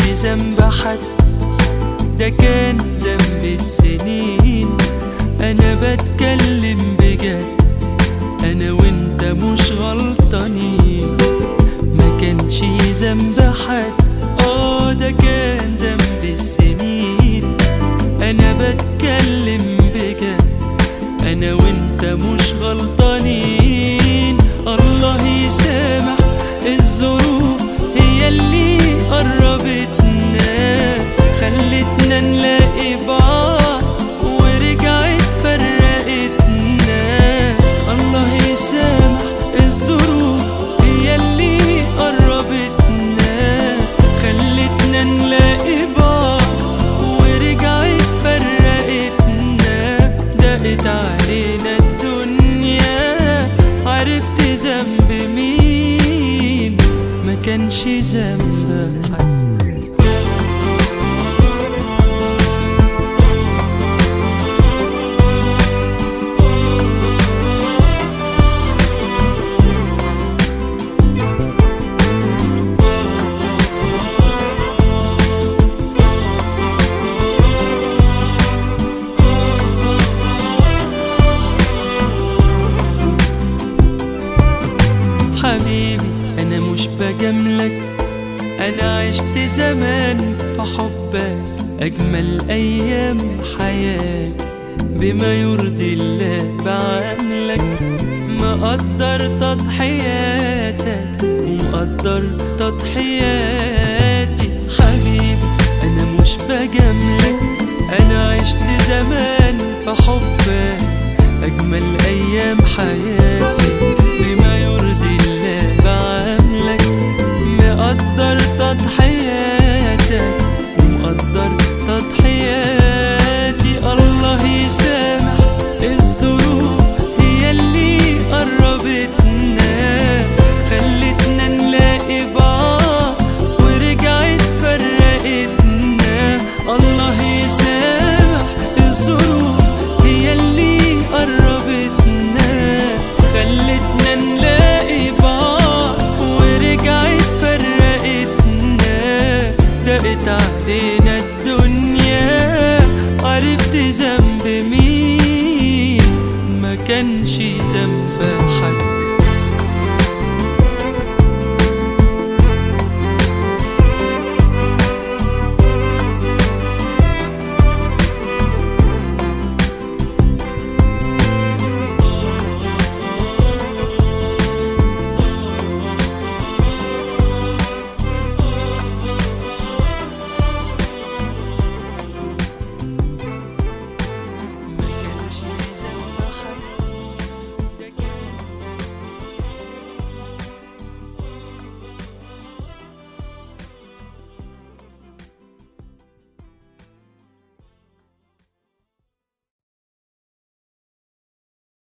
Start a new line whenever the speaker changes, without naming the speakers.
ذنب حد، ده كان ذنب السنين. انا بتكلم بجد، انا وانت مش غلطانين. ما كانش ذنب حد، ده كان ذنب السنين. انا بتكلم بجد، انا وانت مش غلطانين. الله يسامح الظروف، هي اللي قربتنا، خلتنا نلاقي بعض ورجعت فرقتنا. الله يسامح الظروف، هي اللي قربتنا، خلتنا نلاقي بعض ورجعت فرقتنا. دقت علينا الدنيا، عرفت ذنب مين، ما كانش ذنب حد. حبيبي أنا مش بجاملك، أنا عشت زمان في حبك أجمل أيام حياتي. بما يرضي الله بعملك، مقدر تضحياتك ومقدر تضحياتي. حبيبي أنا مش بجاملك، أنا عشت زمان في حبك أجمل أيام حياتي. بما يرضي الله بعملك، مقدر تضحياتك ومقدر تضحياتي. الله يسامح الظروف، هي اللي قربتنا، خلتنا نلاقي بعض ورجعت فرقتنا. الله يسامح الظروف، هي اللي قربتنا، خلتنا نلاقي بعض ورجعت فرقتنا. دقت علينا الدنيا، عرفت ذنب مين، ما كانش ذنب حد.